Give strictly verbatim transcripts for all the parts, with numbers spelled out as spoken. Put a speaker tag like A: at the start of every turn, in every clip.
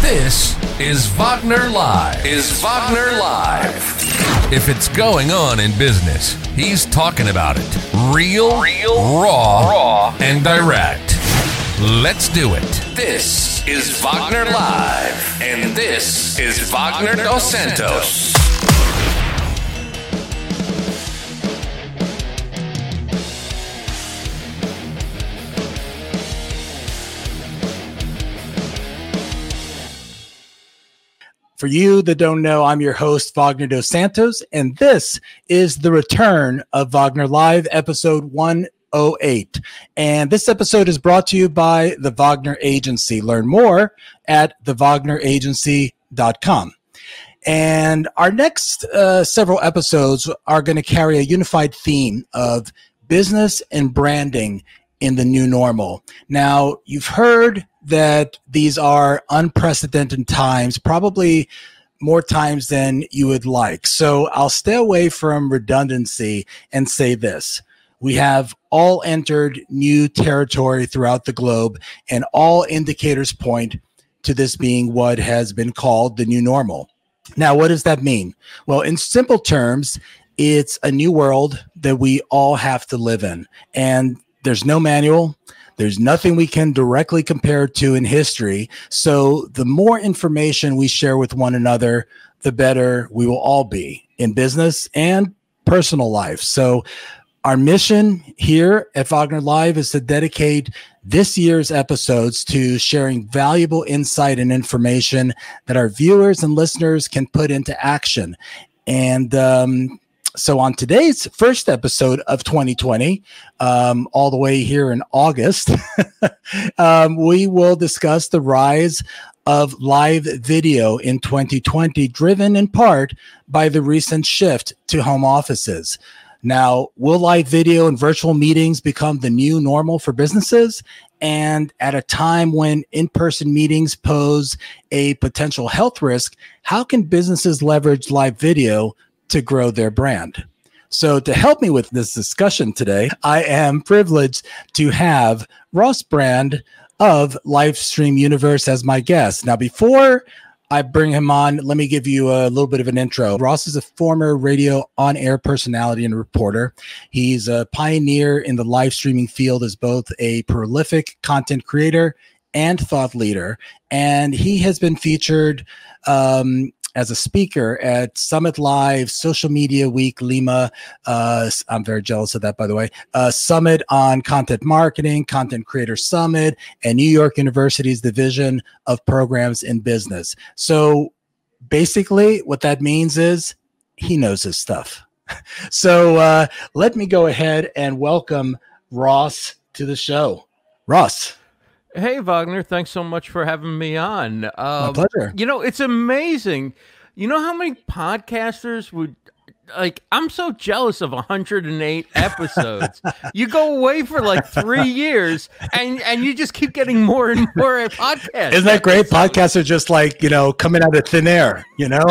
A: This is Wagner Live. Is Wagner Live. If it's going on in business, he's talking about it. Real, Real raw, raw, and direct. Let's do it. This is Wagner Live. And this is Wagner Dos Santos.
B: For you that don't know, I'm your host, Wagner Dos Santos, and this is the return of Wagner Live, episode one oh eight. And this episode is brought to you by the Wagner Agency. Learn more at the wagner agency dot com. And our next uh, several episodes are going to carry a unified theme of business and branding in the new normal. Now, you've heard that these are unprecedented times, probably more times than you would like. So I'll stay away from redundancy and say this. We have all entered new territory throughout the globe, and all indicators point to this being what has been called the new normal. Now, what does that mean? Well, in simple terms, it's a new world that we all have to live in. And there's no manual. There's nothing we can directly compare to in history. So the more information we share with one another, the better we will all be in business and personal life. So our mission here at Wagner Live is to dedicate this year's episodes to sharing valuable insight and information that our viewers and listeners can put into action. And, um, So on today's first episode of twenty twenty, um, all the way here in August, um, we will discuss the rise of live video in twenty twenty, driven in part by the recent shift to home offices. Now, will live video and virtual meetings become the new normal for businesses? And at a time when in-person meetings pose a potential health risk, how can businesses leverage live video to grow their brand? So to help me with this discussion today, I am privileged to have Ross Brand of Livestream Universe as my guest. Now, before I bring him on, let me give you a little bit of an intro. Ross is a former radio on-air personality and reporter. He's a pioneer in the live streaming field as both a prolific content creator and thought leader. And he has been featured um, as a speaker at Summit Live, Social Media Week, Lima. Uh, I'm very jealous of that, by the way. Uh, Summit on Content Marketing, Content Creator Summit, and New York University's Division of Programs in Business. So basically what that means is he knows his stuff. So uh, let me go ahead and welcome Ross to the show. Ross.
C: Hey, Wagner, thanks so much for having me on. Um,
B: My pleasure.
C: You know, it's amazing. You know how many podcasters would, like, I'm so jealous of one hundred eight episodes. You go away for like three years and, and you just keep getting more and more podcasts.
B: Isn't that great? Podcasts are just like, you know, coming out of thin air, you know?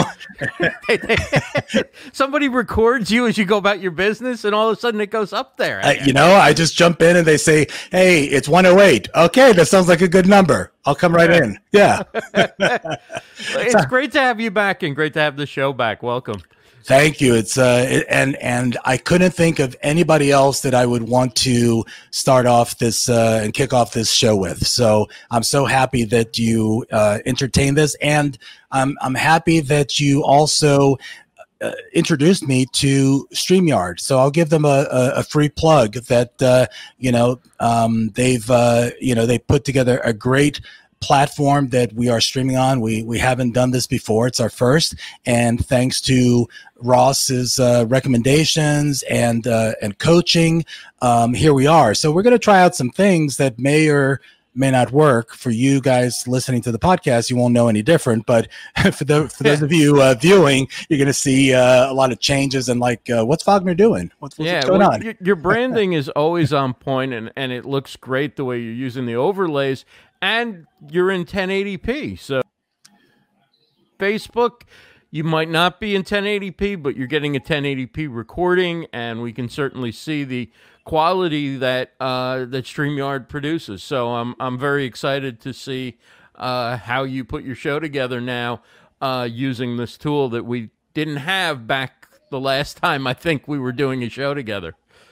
C: Somebody records you as you go about your business and all of a sudden it goes up there.
B: Uh, you know, I just jump in and they say, hey, it's one oh eight. Okay, that sounds like a good number. I'll come right in. Yeah.
C: It's great to have you back and great to have the show back. Welcome.
B: Thank you. It's uh, it, and and I couldn't think of anybody else that I would want to start off this uh, and kick off this show with. So I'm so happy that you uh, entertained this, and I'm I'm happy that you also uh, introduced me to StreamYard. So I'll give them a, a, a free plug that uh, you know um, they've uh, you know they put together a great platform that we are streaming on. We we haven't done this before. It's our first, and thanks to Ross's uh, recommendations and uh, and coaching, um, here we are. So we're going to try out some things that may or may not work. For you guys listening to the podcast, you won't know any different. But for the for those of you uh, viewing, you're going to see uh, a lot of changes and like, uh, what's Wagner doing? What's, what's,
C: yeah,
B: what's going
C: well,
B: on?
C: Your, your branding is always on point, and and it looks great the way you're using the overlays. And you're in ten eighty p. So Facebook, you might not be in ten eighty p, but you're getting a ten eighty p recording, and we can certainly see the quality that uh, that StreamYard produces. So I'm I'm very excited to see uh, how you put your show together now uh, using this tool that we didn't have back the last time I think we were doing a show together.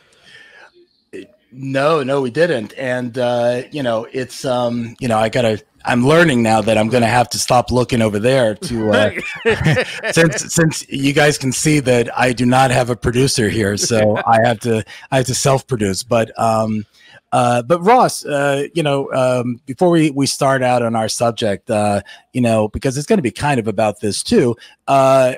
B: No, no, we didn't. And, uh, you know, it's, um, you know, I got to, I'm learning now that I'm going to have to stop looking over there to, uh, since, since you guys can see that I do not have a producer here. So I have to, I have to self-produce, but, um, uh, but Ross, uh, you know, um, before we, we start out on our subject, uh, you know, because it's going to be kind of about this too, uh,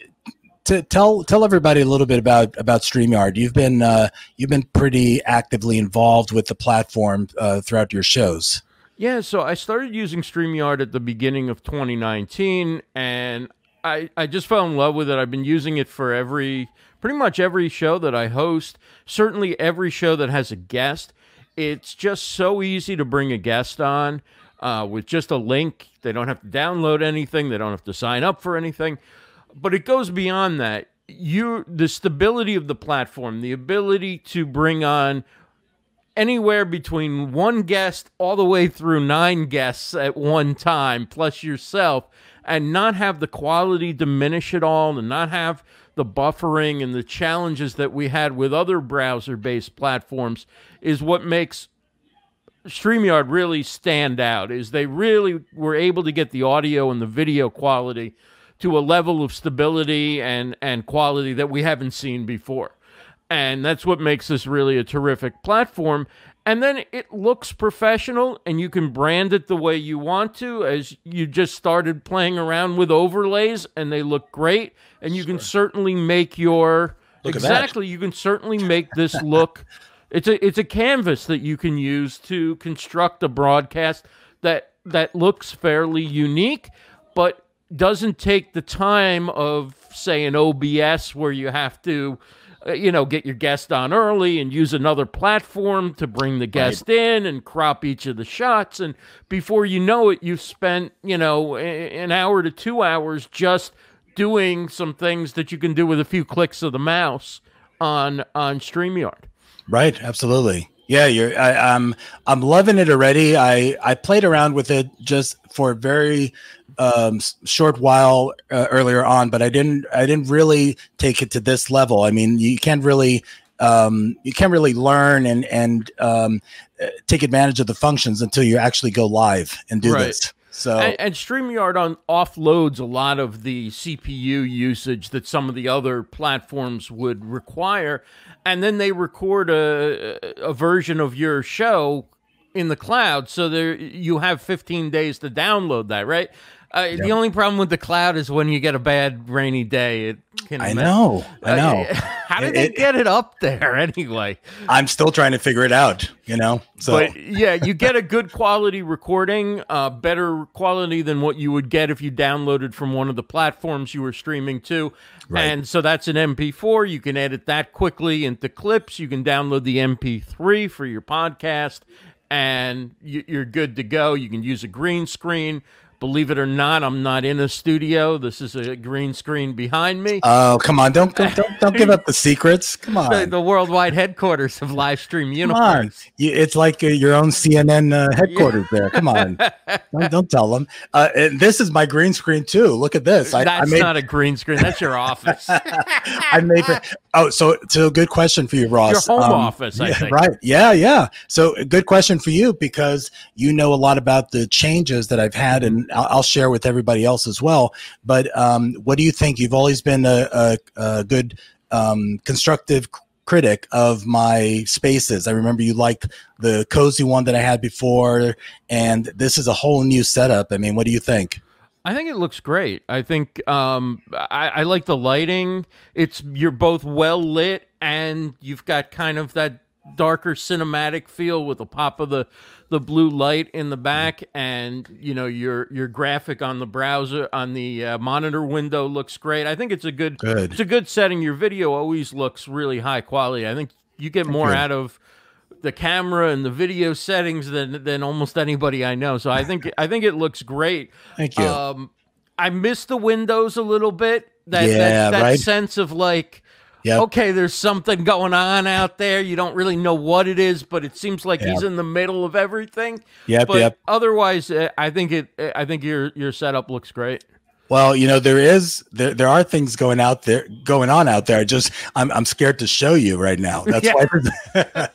B: To tell tell everybody a little bit about about StreamYard. You've been uh, you've been pretty actively involved with the platform uh, throughout your shows.
C: Yeah, so I started using StreamYard at the beginning of twenty nineteen, and I I just fell in love with it. I've been using it for every pretty much every show that I host. Certainly every show that has a guest. It's just so easy to bring a guest on uh, with just a link. They don't have to download anything. They don't have to sign up for anything. But it goes beyond that. You, the stability of the platform, the ability to bring on anywhere between one guest all the way through nine guests at one time, plus yourself, and not have the quality diminish at all, and not have the buffering and the challenges that we had with other browser-based platforms, is what makes StreamYard really stand out. Is they really were able to get the audio and the video quality to a level of stability and, and quality that we haven't seen before. And that's what makes this really a terrific platform. And then it looks professional, and you can brand it the way you want to, as you just started playing around with overlays, and they look great. And you sure. can certainly make your...
B: Look
C: exactly, you can certainly make this look... It's a it's a canvas that you can use to construct a broadcast that that looks fairly unique, but doesn't take the time of, say, an O B S where you have to, uh, you know, get your guest on early and use another platform to bring the guest right. in and crop each of the shots. And before you know it, you've spent, you know, an hour to two hours just doing some things that you can do with a few clicks of the mouse on on StreamYard.
B: Right. Absolutely. Yeah, you're. I, I'm. I'm loving it already. I I played around with it just for a very um, short while uh, earlier on, but I didn't. I didn't really take it to this level. I mean, you can't really. Um, you can't really learn and and um, take advantage of the functions until you actually go live and do
C: right.
B: this. So
C: and, and StreamYard on offloads a lot of the C P U usage that some of the other platforms would require, and then they record a a version of your show in the cloud, so there you have fifteen days to download that, right? Uh, yep. The only problem with the cloud is when you get a bad rainy day. It can
B: I know, I know.
C: Uh, how did
B: it,
C: they
B: it,
C: get it up there anyway?
B: I'm still trying to figure it out, you know. So,
C: but yeah, you get a good quality recording, uh, better quality than what you would get if you downloaded from one of the platforms you were streaming to. Right. And so that's an M P four. You can edit that quickly into clips. You can download the M P three for your podcast, and you, you're good to go. You can use a green screen. Believe it or not, I'm not in a studio. This is a green screen behind me.
B: Oh, come on. Don't don't don't, don't give up the secrets. Come on.
C: The, the worldwide headquarters of Live Stream
B: Come
C: Uniforms.
B: on. You, it's like uh, your own C N N uh, headquarters yeah. there. Come on. don't, don't tell them. Uh, and this is my green screen, too. Look at this. I,
C: That's
B: I made,
C: not a green screen. That's your office.
B: I made. Oh, so, so good question for you, Ross.
C: Your home
B: um,
C: office, I
B: yeah,
C: think.
B: Right. Yeah, yeah. So a good question for you, because you know a lot about the changes that I've had, and I'll, I'll share with everybody else as well. But um, what do you think? You've always been a, a, a good um, constructive critic of my spaces. I remember you liked the cozy one that I had before, and this is a whole new setup. I mean, what do you think?
C: I think it looks great. I think um, I, I like the lighting. It's you're both well lit, and you've got kind of that darker cinematic feel with the pop of the, the blue light in the back, and you know your your graphic on the browser on the uh, monitor window looks great. I think it's a good,
B: good.
C: It's a good setting. Your video always looks really high quality. I think you get more
B: good.
C: out of the camera and the video settings than than almost anybody I know. So I think I think it looks great.
B: Thank you.
C: Um, I miss the windows a little bit. That
B: yeah,
C: that, that
B: right?
C: sense of like,
B: Yep.
C: okay, there's something going on out there. You don't really know what it is, but it seems like
B: Yep.
C: he's in the middle of everything.
B: Yep,
C: But
B: yep.
C: otherwise, uh, I think it. I think your your setup looks great.
B: Well, you know, there is there there are things going out there going on out there. I just I'm I'm scared to show you right now. That's
C: Yeah.
B: why.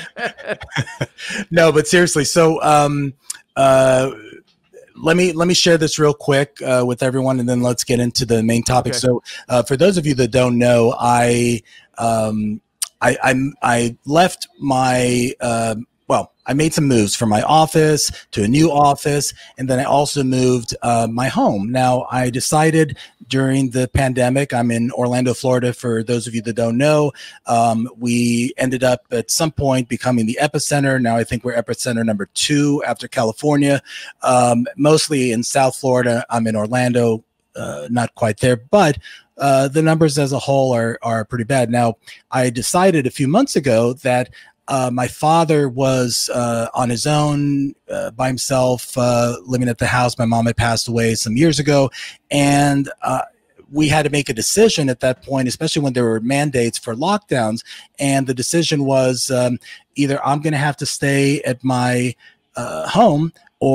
B: No, but seriously. So, um, uh, let me let me share this real quick uh, with everyone, and then let's get into the main topic.
C: Okay.
B: So, uh, for those of you that don't know, I um, I I'm, I left my uh, well, I made some moves from my office to a new office, and then I also moved uh, my home. Now, I decided during the pandemic, I'm in Orlando, Florida, for those of you that don't know. Um, we ended up at some point becoming the epicenter. Now I think we're epicenter number two after California, um, mostly in South Florida. I'm in Orlando, uh, not quite there, but uh, the numbers as a whole are, are pretty bad. Now, I decided a few months ago that Uh, my father was uh, on his own, uh, by himself, uh, living at the house. My mom had passed away some years ago, and uh, we had to make a decision at that point, especially when there were mandates for lockdowns. And the decision was um, either I'm going to have to stay at my uh, home,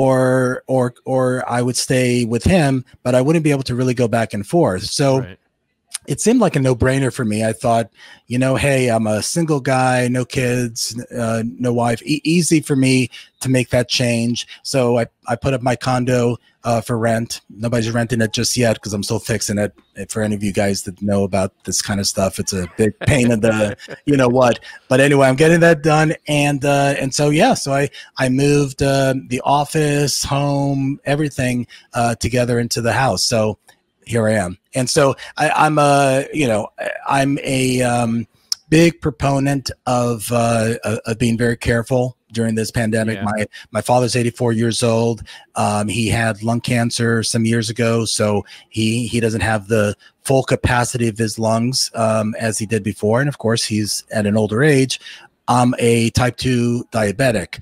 B: or or or I would stay with him, but I wouldn't be able to really go back and forth. So.
C: Right.
B: It seemed like a no-brainer for me. I thought, you know, hey, I'm a single guy, no kids, uh, no wife. E- easy for me to make that change. So I, I put up my condo uh, for rent. Nobody's renting it just yet because I'm still fixing it. For any of you guys that know about this kind of stuff, it's a big pain in the, you know what. But anyway, I'm getting that done, and uh, and so yeah, so I I moved uh, the office, home, everything uh, together into the house. So. Here I am. And so I, I'm a, you know, I'm a um, big proponent of, uh, of being very careful during this pandemic.
C: Yeah.
B: My, my father's eighty-four years old. Um, he had lung cancer some years ago. So he, he doesn't have the full capacity of his lungs um, as he did before. And of course he's at an older age. I'm a type two diabetic.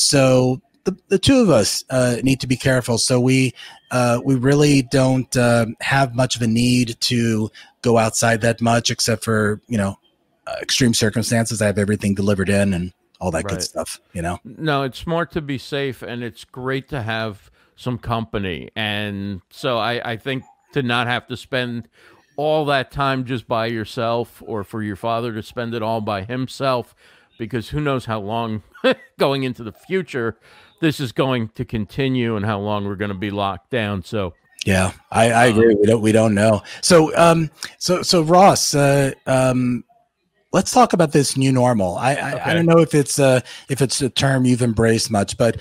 B: So the, the two of us uh, need to be careful. So we, Uh, we really don't uh, have much of a need to go outside that much, except for, you know, uh, extreme circumstances. I have everything delivered in and all that
C: Right.
B: good stuff, you know?
C: No, it's smart to be safe, and it's great to have some company. And so I, I think to not have to spend all that time just by yourself, or for your father to spend it all by himself, because who knows how long going into the future this is going to continue and how long we're going to be locked down. So
B: yeah, I, I agree. We don't we don't know. So um so so Ross, uh, um let's talk about this new normal. I I,
C: Okay.
B: I don't know if it's uh if it's a term you've embraced much, but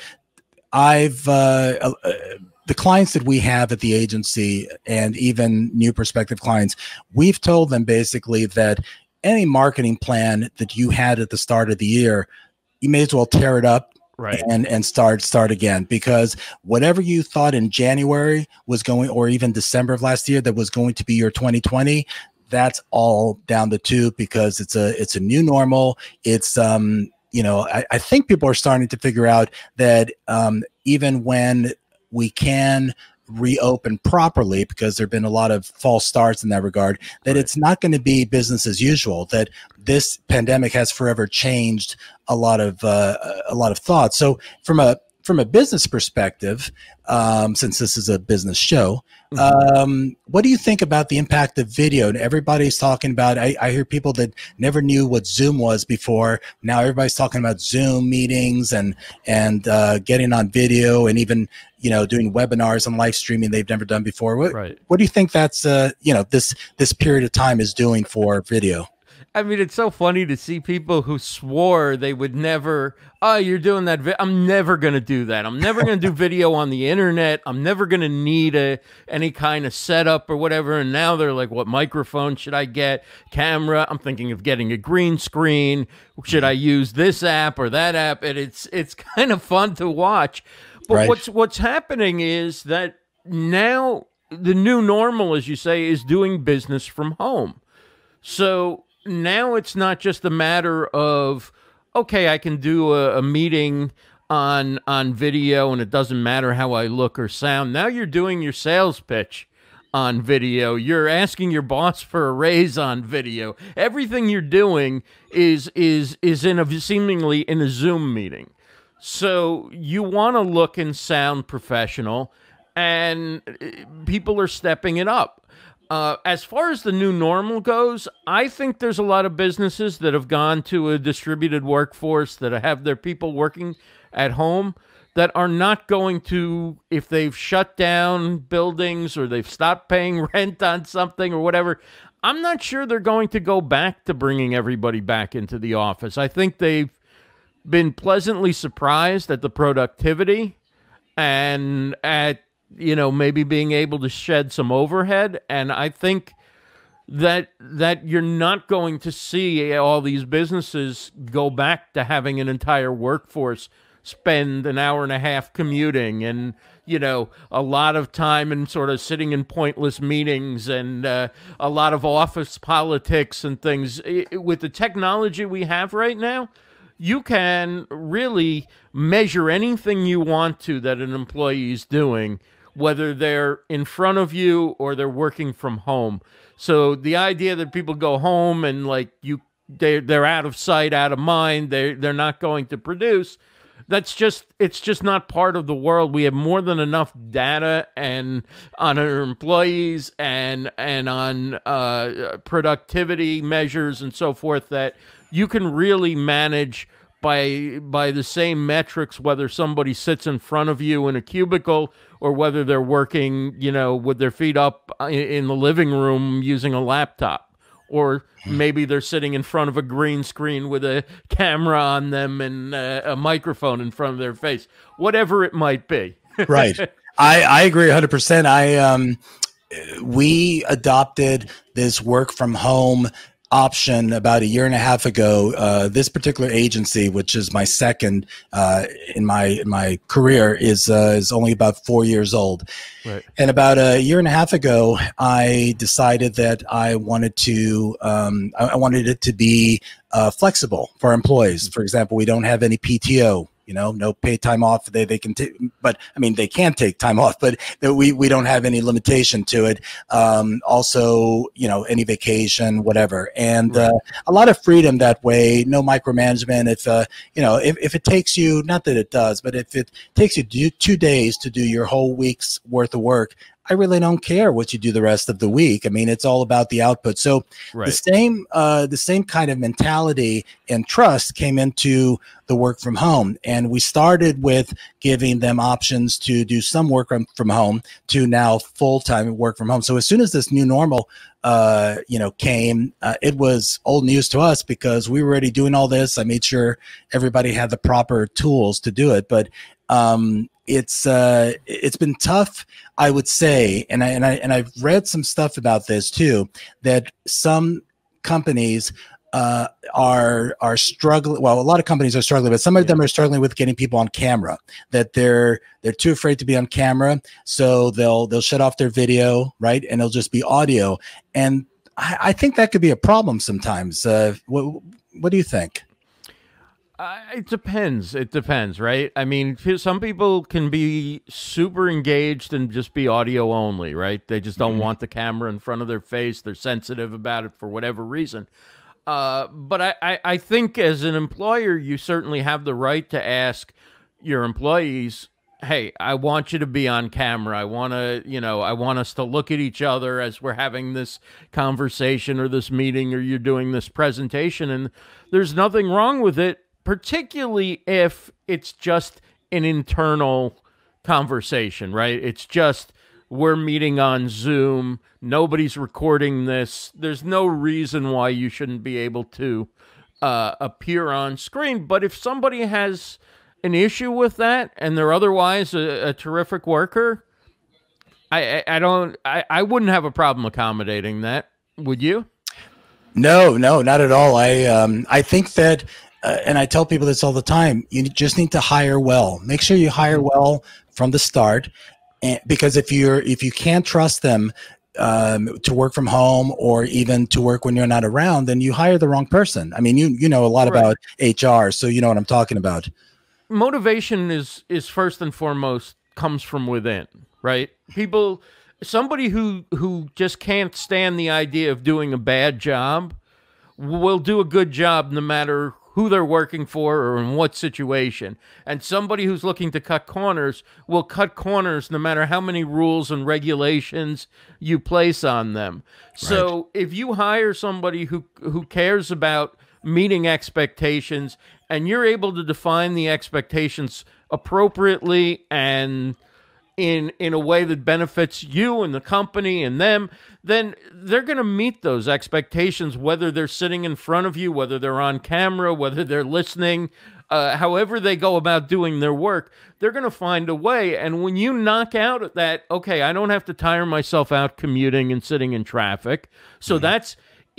B: I've uh, uh the clients that we have at the agency, and even new prospective clients, we've told them basically that any marketing plan that you had at the start of the year, you may as well tear it up.
C: Right.
B: And and start start again, because whatever you thought in January was going, or even December of last year, that was going to be your twenty twenty, that's all down the tube, because it's a it's a new normal. It's um you know I, I think people are starting to figure out that um even when we can reopen properly, because there have been a lot of false starts in that regard, that
C: Right.
B: it's not going to be business as usual, that this pandemic has forever changed a lot of uh, a lot of thoughts. So from a from a business perspective, um, since this is a business show, um, what do you think about the impact of video? And everybody's talking about, I, I hear people that never knew what Zoom was before. Now everybody's talking about Zoom meetings and, and uh, getting on video, and even, you know, doing webinars and live streaming they've never done before. What,
C: Right.
B: what do you think that's, uh, you know, this, this period of time is doing for video?
C: I mean, it's so funny to see people who swore they would never, oh, you're doing that. Vi- I'm never going to do that. I'm never going to do video on the internet. I'm never going to need a any kind of setup or whatever. And now they're like, what microphone should I get? Camera. I'm thinking of getting a green screen. Should I use this app or that app? And it's it's kind of fun to watch. But
B: Right.
C: what's what's happening is that now the new normal, as you say, is doing business from home. So now it's not just a matter of, okay, I can do a, a meeting on on video and it doesn't matter how I look or sound. Now you're doing your sales pitch on video. You're asking your boss for a raise on video. Everything you're doing is is is in a seemingly in a Zoom meeting. So you want to look and sound professional, and people are stepping it up. Uh, as far as the new normal goes, I think there's a lot of businesses that have gone to a distributed workforce that have their people working at home that are not going to, if they've shut down buildings or they've stopped paying rent on something or whatever, I'm not sure they're going to go back to bringing everybody back into the office. I think they've been pleasantly surprised at the productivity and at, you know, maybe being able to shed some overhead. And I think that that you're not going to see all these businesses go back to having an entire workforce spend an hour and a half commuting and, you know, a lot of time and sort of sitting in pointless meetings and uh, a lot of office politics and things. It, with the technology we have right now, you can really measure anything you want to that an employee is doing, whether they're in front of you or they're working from home. So the idea that people go home and like you, they they're out of sight, out of mind, they they're not going to produce. That's just it's just not part of the world. We have more than enough data and on our employees and and on uh, productivity measures and so forth that you can really manage by by the same metrics, whether somebody sits in front of you in a cubicle or whether they're working, you know, with their feet up in the living room using a laptop. Or maybe they're sitting in front of a green screen with a camera on them and uh, a microphone in front of their face, whatever it might be.
B: Right. I, I agree one hundred percent. I um, we adopted this work from home option about a year and a half ago. Uh, this particular agency, which is my second uh, in my in my career, is uh, is only about four years old. Right. And about a year and a half ago, I decided that I wanted to um, I, I wanted it to be uh, flexible for employees. For example, we don't have any P T O. You know, no paid time off. They they can take, but I mean, they can take time off, but we we don't have any limitation to it. Um, also, you know, any vacation, whatever, and right. uh, a lot of freedom that way. No micromanagement. If uh, you know, if, if it takes you, not that it does, but if it takes you do, two days to do your whole week's worth of work, I really don't care what you do the rest of the week. I mean, it's all about the output. So right. the same, uh, the same kind of mentality and trust came into the work from home. And we started with giving them options to do some work from, from home to now full-time work from home. So as soon as this new normal, uh, you know, came, uh, it was old news to us because we were already doing all this. I made sure everybody had the proper tools to do it. But, um, It's uh, it's been tough, I would say, and I and I and I've read some stuff about this too. That some companies uh, are are struggling. Well, a lot of companies are struggling, but some of yeah. them are struggling with getting people on camera. That they're they're too afraid to be on camera, so they'll they'll shut off their video, right, and it'll just be audio. And I, I think that could be a problem sometimes. Uh, what what do you think?
C: Uh, it depends. It depends, right? I mean, some people can be super engaged and just be audio only, right? They just don't mm-hmm. want the camera in front of their face. They're sensitive about it for whatever reason. Uh, but I, I, I think as an employer, you certainly have the right to ask your employees, hey, I want you to be on camera. I want to, you know, I want us to look at each other as we're having this conversation or this meeting or you're doing this presentation. And there's nothing wrong with it, particularly if it's just an internal conversation, right? It's just we're meeting on Zoom. Nobody's recording this. There's no reason why you shouldn't be able to uh, appear on screen. But if somebody has an issue with that and they're otherwise a, a terrific worker, I, I, I don't. I, I wouldn't have a problem accommodating that. Would you?
B: No, no, not at all. I um, I think that. Uh, and I tell people this all the time, you just need to hire well. Make sure you hire well from the start. And because if you're, if you can't trust them um, to work from home or even to work when you're not around, then you hire the wrong person. I mean, you, you know a lot right. about H R, so you know what I'm talking about.
C: Motivation is, is first and foremost comes from within, right? People, somebody who who just can't stand the idea of doing a bad job will do a good job no matter who they're working for or in what situation. And somebody who's looking to cut corners will cut corners no matter how many rules and regulations you place on them. Right. So if you hire somebody who who cares about meeting expectations and you're able to define the expectations appropriately and in in a way that benefits you and the company and them, then they're going to meet those expectations, whether they're sitting in front of you, whether they're on camera, whether they're listening, uh, however they go about doing their work, they're going to find a way. And when you knock out at that, okay, I don't have to tire myself out commuting and sitting in traffic. So mm-hmm. that's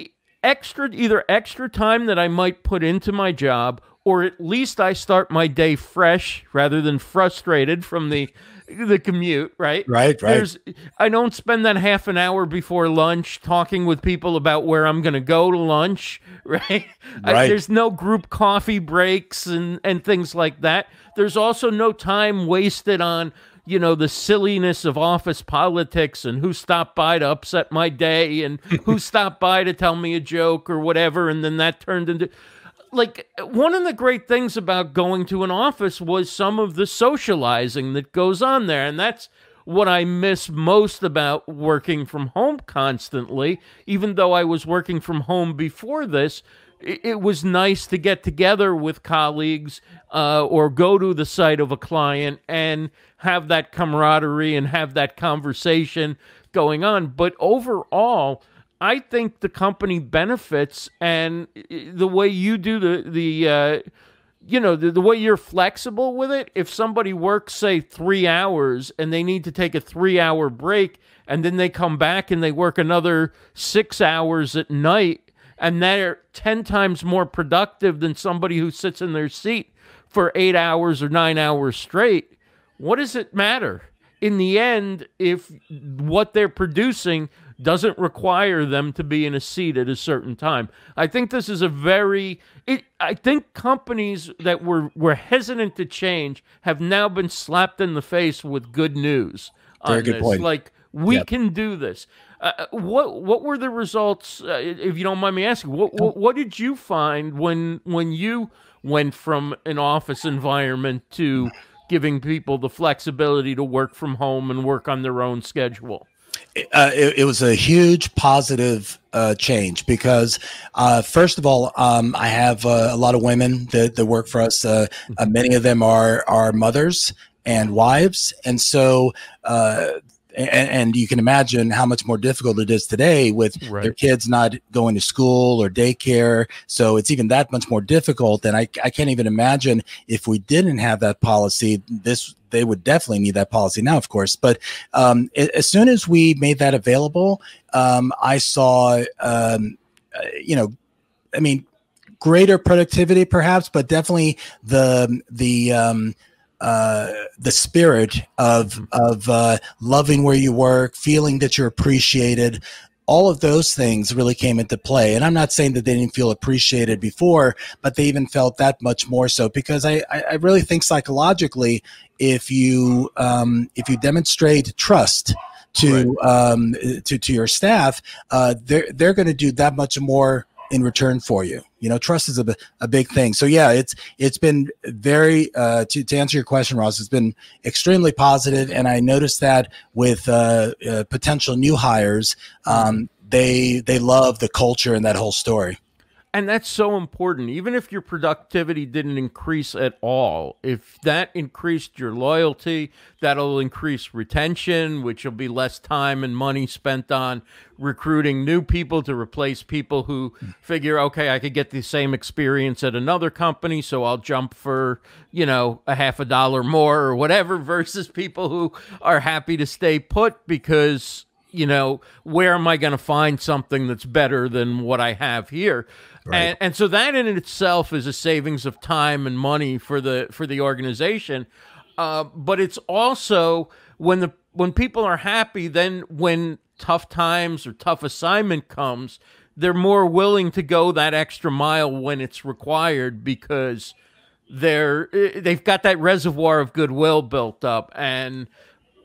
C: extra, either extra time that I might put into my job, or at least I start my day fresh rather than frustrated from the the commute, right?
B: Right, right.
C: There's, I don't spend that half an hour before lunch talking with people about where I'm going to go to lunch, right?
B: Right.
C: I, there's no group coffee breaks and, and things like that. There's also no time wasted on, you know, the silliness of office politics and who stopped by to upset my day and who stopped by to tell me a joke or whatever, and then that turned into... Like, one of the great things about going to an office was some of the socializing that goes on there. And that's what I miss most about working from home constantly. Even though I was working from home before this, it, it was nice to get together with colleagues uh, or go to the site of a client and have that camaraderie and have that conversation going on. But overall, I think the company benefits, and the way you do the, the uh, you know, the, the way you're flexible with it, if somebody works, say, three hours and they need to take a three-hour break, and then they come back and they work another six hours at night, and they're ten times more productive than somebody who sits in their seat for eight hours or nine hours straight, what does it matter? In the end, if what they're producing doesn't require them to be in a seat at a certain time. I think this is a very... It, I think companies that were, were hesitant to change have now been slapped in the face with good news on
B: Very good
C: this.
B: point.
C: Like, we
B: Yep.
C: can do this. Uh, what what were the results, uh, if you don't mind me asking, what, what what did you find when when you went from an office environment to giving people the flexibility to work from home and work on their own schedule?
B: Uh, it, it was a huge positive uh, change because, uh, first of all, um, I have uh, a lot of women that, that work for us. Uh, uh, many of them are are mothers and wives, and so uh, and, and you can imagine how much more difficult it is today with
C: Right.
B: their kids not going to school or daycare. So it's even that much more difficult. And I, I can't even imagine if we didn't have that policy, this they would definitely need that policy now, of course. But um, as soon as we made that available, um, I saw, um, uh, you know, I mean, greater productivity perhaps, but definitely the the um, uh, the spirit of of uh, loving where you work, feeling that you're appreciated. All of those things really came into play. And I'm not saying that they didn't feel appreciated before, but they even felt that much more so, because I, I really think psychologically, if you um, if you demonstrate trust to
C: Right.
B: um, to to your staff, uh, they're they're going to do that much more in return for you. You know, trust is a, b- a big thing. So yeah, it's it's been very uh, to to answer your question, Ross. It's been extremely positive, and I noticed that with uh, uh, potential new hires, um, they they love the culture and that whole story.
C: And that's so important. Even if your productivity didn't increase at all, if that increased your loyalty, that'll increase retention, which will be less time and money spent on recruiting new people to replace people who figure, okay, I could get the same experience at another company, so I'll jump for, you know, a half a dollar more or whatever, versus people who are happy to stay put because, you know, where am I going to find something that's better than what I have here?
B: Right.
C: And, and so that in itself is a savings of time and money for the for the organization. Uh, but it's also when the when people are happy, then when tough times or tough assignment comes, they're more willing to go that extra mile when it's required, because they're they've got that reservoir of goodwill built up. And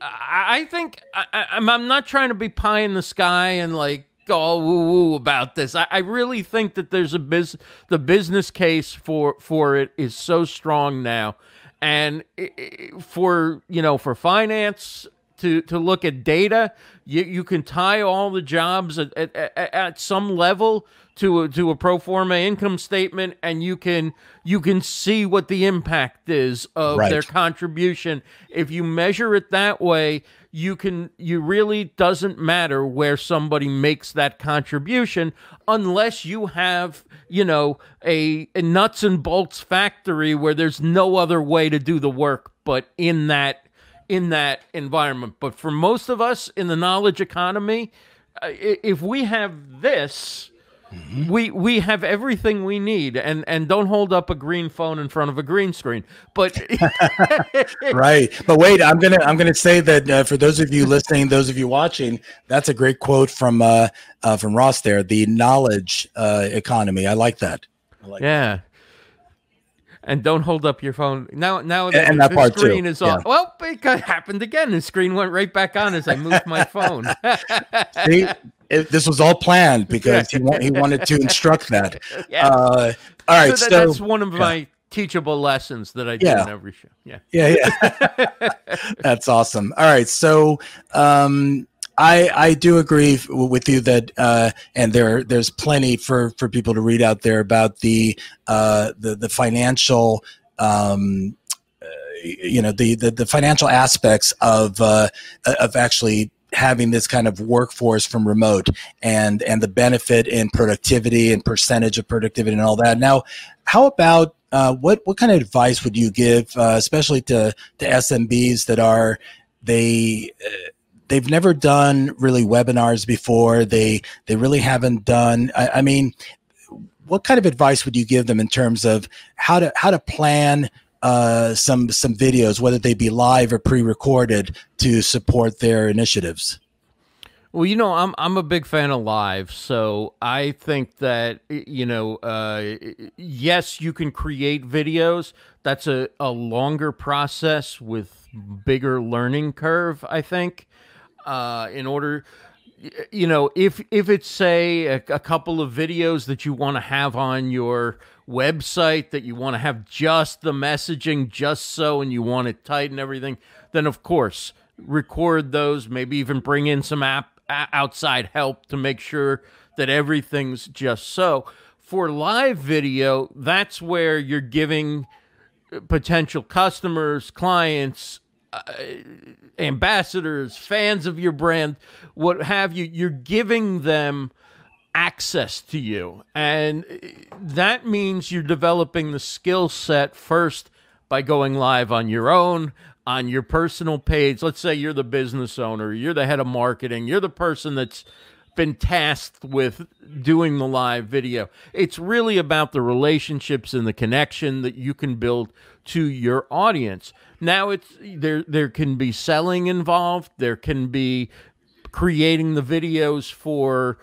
C: I, I think I, I, I'm I'm not trying to be pie in the sky and like go all woo woo about this. I, I really think that there's a biz the business case for for it is so strong now, and it, it, for you know for finance to to look at data, you you can tie all the jobs at at, at, at some level to a, to a pro forma income statement, and you can you can see what the impact is of
B: Right.
C: their contribution. If you measure it that way, you can you really doesn't matter where somebody makes that contribution unless you have, you know, a, a nuts and bolts factory where there's no other way to do the work but in that in that environment. But for most of us in the knowledge economy, uh, i- if we have this, We we have everything we need, and, and don't hold up a green phone in front of a green screen. But
B: Right. But wait, I'm gonna I'm gonna say that uh, for those of you listening, those of you watching, that's a great quote from uh, uh from Ross there. The knowledge uh, economy. I like that. I like
C: yeah, and don't hold up your phone now. Now
B: And- and that
C: the
B: part too,
C: screen is
B: yeah.
C: on. Well, it got- happened again. The screen went right back on as I moved my phone.
B: that. See, it, this was all planned because he wa- he wanted to instruct that.
C: Yeah.
B: Uh, all right.
C: so
B: So,
C: that, that's one of my teachable lessons that I do
B: Yeah.
C: in every show. Yeah.
B: yeah, yeah. That's awesome. All right. So, um, I I do agree f- with you that, uh, and there there's plenty for, for people to read out there about the uh, the the financial, um, uh, you know, the, the the financial aspects of uh, of actually having this kind of workforce from remote, and and the benefit in productivity and percentage of productivity and all that. Now, how about uh, what what kind of advice would you give, uh, especially to to S M Bs that are they uh, they've never done really webinars before. They they really haven't done. I, I mean, what kind of advice would you give them in terms of how to how to plan uh, some some videos, whether they be live or pre-recorded, to support their initiatives?
C: Well, you know, I'm I'm a big fan of live, so I think that y- you know, uh, yes, you can create videos. That's a, a longer process with bigger learning curve, I think. Uh, in order, y- you know, if if it's say a, a couple of videos that you want to have on your website that you want to have just the messaging just so, and you want it tight and everything, then of course record those, maybe even bring in some app a- outside help to make sure that everything's just so. For live video, that's where you're giving potential customers, clients, uh, ambassadors, fans of your brand, what have you, you're giving them access to you. And that means you're developing the skill set first by going live on your own, on your personal page. Let's say you're the business owner, you're the head of marketing, you're the person that's been tasked with doing the live video. It's really about the relationships and the connection that you can build to your audience. Now, it's there there can be selling involved, there can be creating the videos for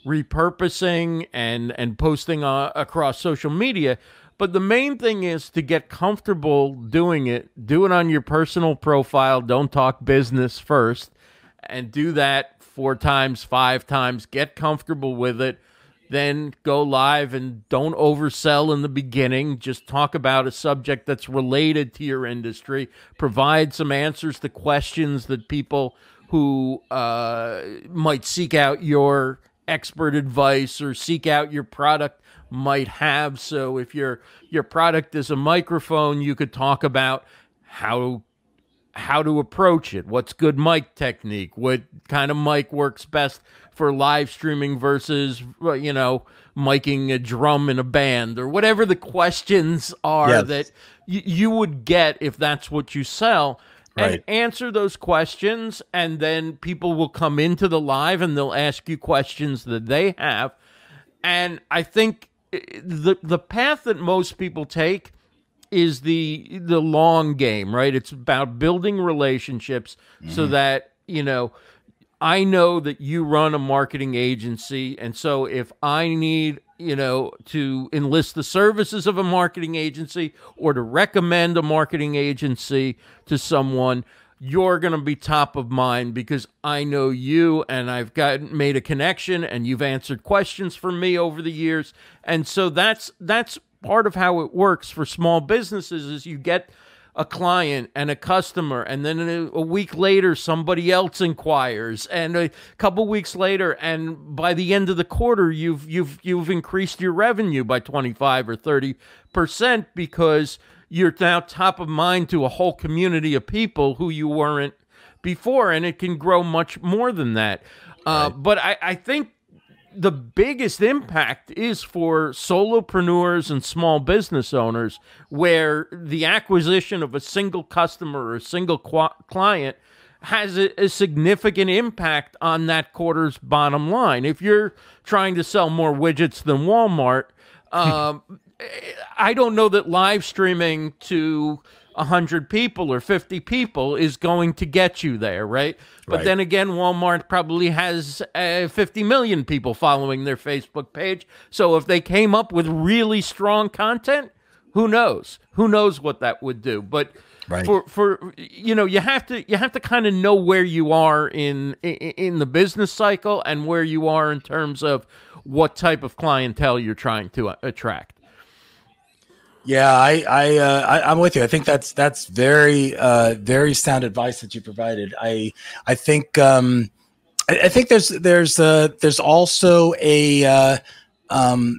C: repurposing and and posting uh, across social media. But the main thing is to get comfortable doing it. Do it on your personal profile. Don't talk business first, and do that four times, five times. Get comfortable with it. Then go live, and don't oversell in the beginning. Just talk about a subject that's related to your industry. Provide some answers to questions that people who uh, might seek out your expert advice or seek out your product might have. So if your your product is a microphone, you could talk about how how to approach it, what's good mic technique, what kind of mic works best for live streaming versus, well, you know, miking a drum in a band, or whatever the questions are
B: Yes.
C: that y- you would get if that's what you sell. And
B: Right.
C: answer those questions, and then people will come into the live and they'll ask you questions that they have. And I think eh, the the path that most people take is the the long game, right? It's about building relationships so that, you know, I know that you run a marketing agency, and so if I need, you know, to enlist the services of a marketing agency or to recommend a marketing agency to someone, you're going to be top of mind because I know you and I've got made a connection and you've answered questions for me over the years. And so that's that's part of how it works for small businesses is you get a client and a customer, and then a, a week later somebody else inquires, and a couple weeks later, and by the end of the quarter you've you've you've increased your revenue by twenty-five or thirty percent because you're now top of mind to a whole community of people who you weren't before, and it can grow much more than that. Uh, right. But I, I think the biggest impact is for solopreneurs and small business owners, where the acquisition of a single customer or a single qu- client has a, a significant impact on that quarter's bottom line. If you're trying to sell more widgets than Walmart, um, I don't know that live streaming to one hundred people or fifty people is going to get you there, right? But right. then again, Walmart probably has uh, fifty million people following their Facebook page. So if they came up with really strong content, who knows? Who knows what that would do? But right. for for you know, you have to you have to kind of know where you are in, in in the business cycle and where you are in terms of what type of clientele you're trying to attract.
B: Yeah, I, I, uh, I, I'm with you. I think that's that's very, uh, very sound advice that you provided. I, I think, um, I, I think there's there's uh, there's also a, uh, um,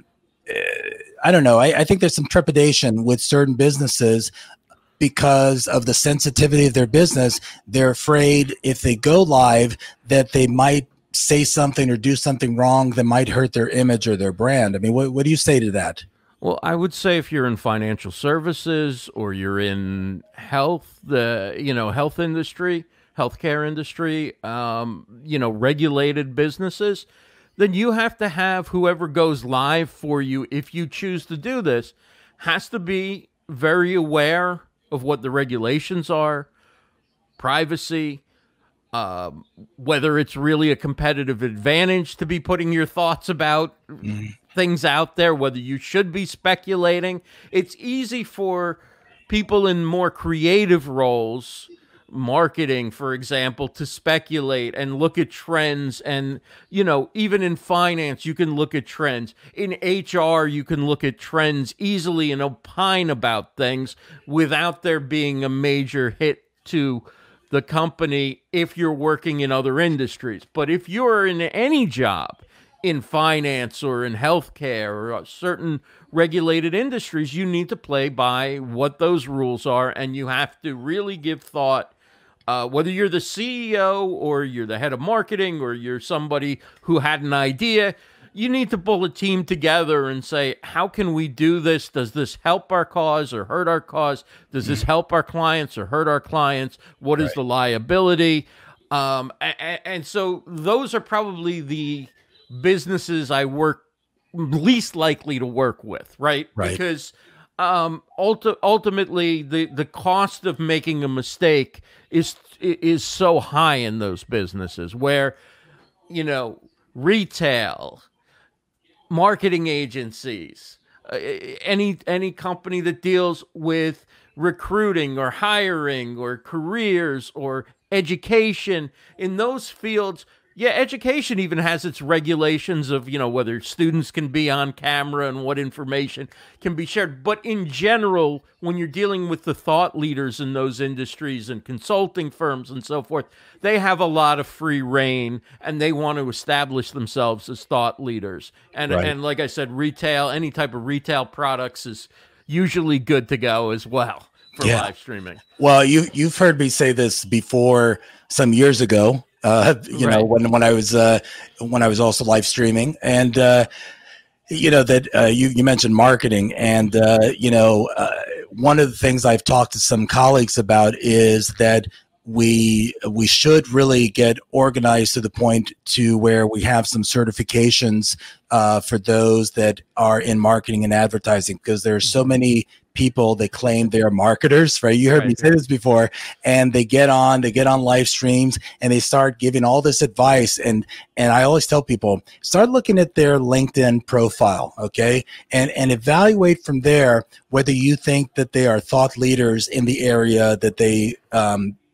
B: I don't know. I, I think there's some trepidation with certain businesses because of the sensitivity of their business. They're afraid if they go live that they might say something or do something wrong that might hurt their image or their brand. I mean, what what do you say to that?
C: Well, I would say if you're in financial services or you're in health, the you know health industry, healthcare industry, um, you know regulated businesses, then you have to have whoever goes live for you, if you choose to do this, has to be very aware of what the regulations are, privacy, um, whether it's really a competitive advantage to be putting your thoughts about mm. things out there, whether you should be speculating. It's easy for people in more creative roles, marketing, for example, to speculate and look at trends. And, you know, even in finance, you can look at trends. In H R, you can look at trends easily and opine about things without there being a major hit to the company if you're working in other industries. But if you're in any job, in finance or in healthcare or certain regulated industries, you need to play by what those rules are, and you have to really give thought, uh, whether you're the C E O or you're the head of marketing or you're somebody who had an idea, you need to pull a team together and say, how can we do this? Does this help our cause or hurt our cause? Does this help our clients or hurt our clients? What is right. the liability? Um, and, and so those are probably the businesses I work least likely to work with, right?
B: Right.
C: Because um, ulti- ultimately, the, the cost of making a mistake is is so high in those businesses where, you know, retail, marketing agencies, uh, any any company that deals with recruiting or hiring or careers or education in those fields. Yeah, education even has its regulations of, you know, whether students can be on camera and what information can be shared. But in general, when you're dealing with the thought leaders in those industries and consulting firms and so forth, they have a lot of free reign and they want to establish themselves as thought leaders. And right. and like I said, retail, any type of retail products is usually good to go as well for yeah. live streaming.
B: Well, you, you've heard me say this before some years ago. Uh, you right. know, when, when I was, uh, when I was also live streaming and, uh, you know, that, uh, you, you mentioned marketing and, uh, you know, uh, one of the things I've talked to some colleagues about is that we, we should really get organized to the point to where we have some certifications, uh, for those that are in marketing and advertising, because there are so many people that claim they are marketers, right? You heard right, me say this before, and they get on, they get on live streams and they start giving all this advice. And, and I always tell people, start looking at their LinkedIn profile, okay? And, and evaluate from there whether you think that they are thought leaders in the area that they, um,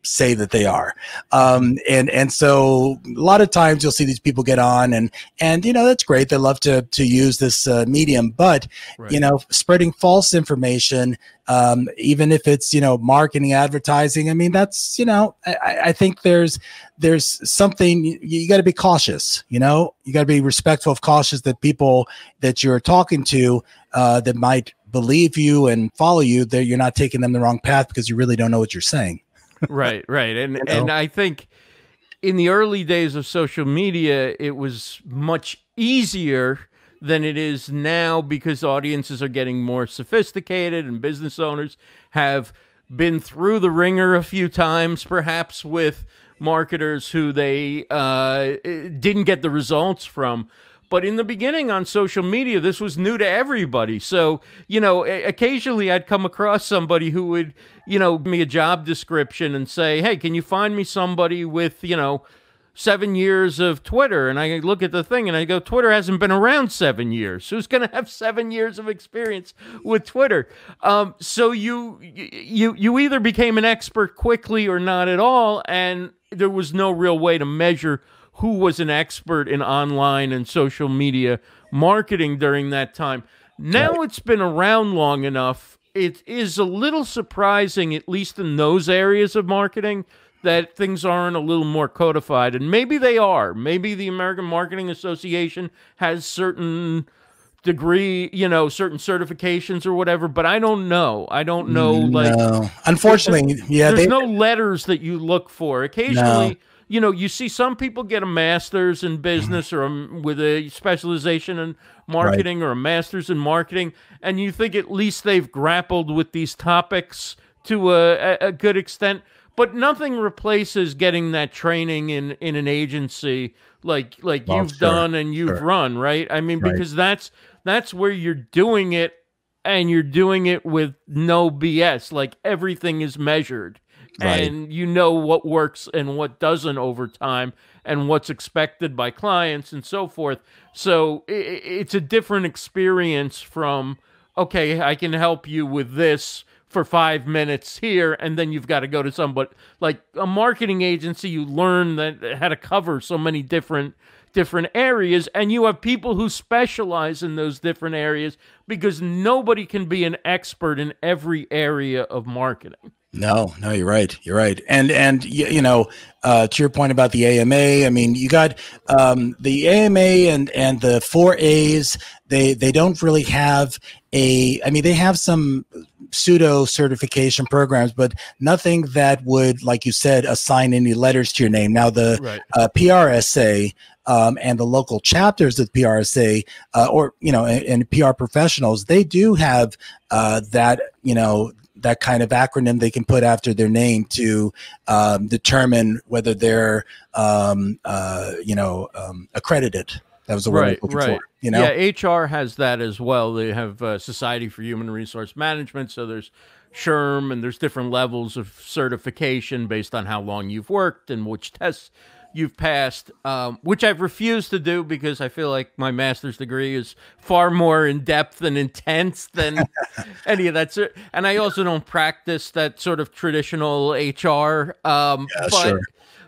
B: say that they are. Um, and, and so a lot of times you'll see these people get on and, and, you know, that's great. They love to, to use this uh, medium, but, right. you know, spreading false information, um, even if it's, you know, marketing, advertising, I mean, that's, you know, I, I think there's, there's something you, you got to be cautious, you know, you got to be respectful of cautious that people that you're talking to uh, that might believe you and follow you, that you're not taking them the wrong path because you really don't know what you're saying.
C: Right, right. And
B: You know?
C: and I think in the early days of social media, it was much easier than it is now because audiences are getting more sophisticated and business owners have been through the ringer a few times, perhaps with marketers who they uh, didn't get the results from. But in the beginning on social media, this was new to everybody. So, you know, occasionally I'd come across somebody who would, you know, give me a job description and say, hey, can you find me somebody with, you know, seven years of Twitter? And I look at the thing and I go, Twitter hasn't been around seven years. Who's going to have seven years of experience with Twitter? Um, so you, you, you either became an expert quickly or not at all. And there was no real way to measure who was an expert in online and social media marketing during that time. Now right. It's been around long enough. It is a little surprising, at least in those areas of marketing, that things aren't a little more codified. And maybe they are. Maybe the American Marketing Association has certain degree, you know, certain certifications or whatever, but I don't know. I don't know. Like,
B: no. Unfortunately,
C: there's,
B: yeah,
C: there's
B: they,
C: no letters that you look for. Occasionally, no. You know, you see some people get a master's in business or a, with a specialization in marketing right. or a master's in marketing, and you think at least they've grappled with these topics to a, a good extent. But nothing replaces getting that training in, in an agency like like well, you've sure, done and you've sure. run, right? I mean, right. because that's that's where you're doing it, and you're doing it with no B S. Like everything is measured. Right. And you know what works and what doesn't over time and what's expected by clients and so forth. So it, it's a different experience from, okay, I can help you with this for five minutes here, and then you've got to go to somebody like a marketing agency. You learn that how to cover so many different different areas, and you have people who specialize in those different areas because nobody can be an expert in every area of marketing.
B: No, no, you're right. You're right. And, and, you know, uh, to your point about the A M A, I mean, you got, um, the A M A and, and the four A's, they, they don't really have a, I mean, they have some pseudo certification programs, but nothing that would, like you said, assign any letters to your name. Now the, right. uh, P R S A, um, and the local chapters of P R S A, uh, or, you know, and, and P R professionals, they do have, uh, that, you know, that kind of acronym they can put after their name to um, determine whether they're, um, uh, you know, um, accredited. That was the word
C: right,
B: I was looking
C: right.
B: for. You know?
C: Yeah, H R has that as well. They have uh, Society for Human Resource Management, so there's S H R M, and there's different levels of certification based on how long you've worked and which tests you've passed, um, which I've refused to do because I feel like my master's degree is far more in-depth and intense than any of that. And I also don't practice that sort of traditional H R. Um,
B: yeah,
C: but,
B: sure.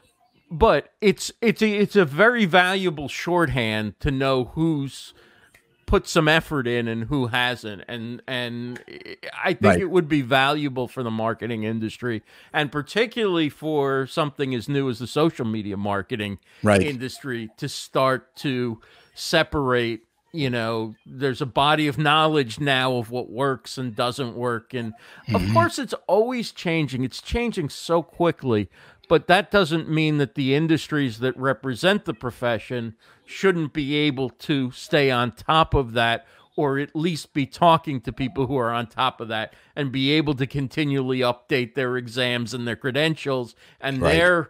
C: but it's it's a, it's a very valuable shorthand to know who's put some effort in and who hasn't. And and I think right. it would be valuable for the marketing industry, and particularly for something as new as the social media marketing right. industry, to start to separate, you know, there's a body of knowledge now of what works and doesn't work. And mm-hmm. of course, it's always changing. It's changing so quickly. But that doesn't mean that the industries that represent the profession shouldn't be able to stay on top of that, or at least be talking to people who are on top of that and be able to continually update their exams and their credentials and right. their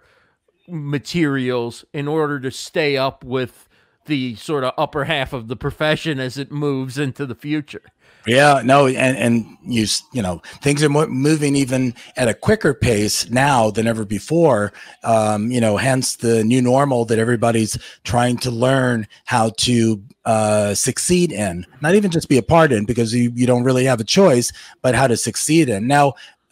C: materials in order to stay up with the sort of upper half of the profession as it moves into the future.
B: Yeah, no, and, and you, you know, things are mo- moving even at a quicker pace now than ever before. Um, you know, hence the new normal that everybody's trying to learn how to uh, succeed in, not even just be a part in, because you, you don't really have a choice, but how to succeed in. Now,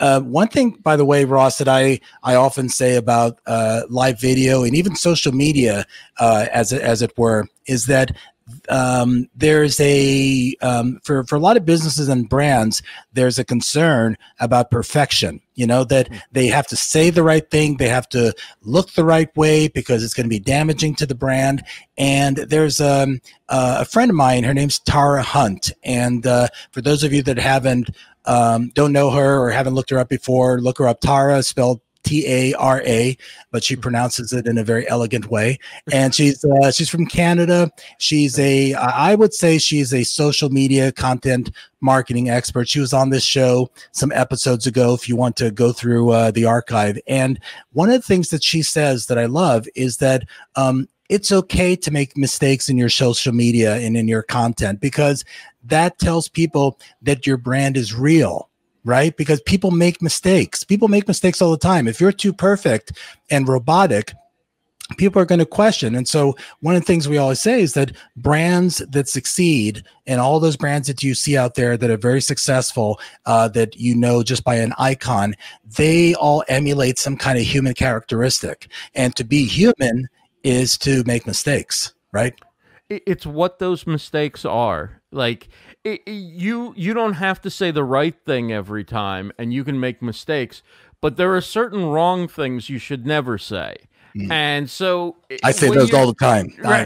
B: uh, one thing, by the way, Ross, that I, I often say about uh, live video and even social media, uh, as, as it were, is that um, there's a, um, for, for a lot of businesses and brands, there's a concern about perfection, you know, that they have to say the right thing. They have to look the right way because it's going to be damaging to the brand. And there's um, uh, a friend of mine, her name's Tara Hunt. And uh, for those of you that haven't, um, don't know her or haven't looked her up before, look her up. Tara, spelled T A R A, but she pronounces it in a very elegant way. And she's uh, she's from Canada. She's a, I would say she's a social media content marketing expert. She was on this show some episodes ago, if you want to go through uh, the archive. And one of the things that she says that I love is that um, it's okay to make mistakes in your social media and in your content, because that tells people that your brand is real. Right? Because people make mistakes. People make mistakes all the time. If you're too perfect and robotic, people are going to question. And so one of the things we always say is that brands that succeed, and all those brands that you see out there that are very successful, uh, that you know just by an icon, they all emulate some kind of human characteristic. And to be human is to make mistakes, right?
C: It's what those mistakes are. Like, it, it, you you don't have to say the right thing every time, and you can make mistakes, but there are certain wrong things you should never say. Mm. And so
B: I say those all the time.
C: Right.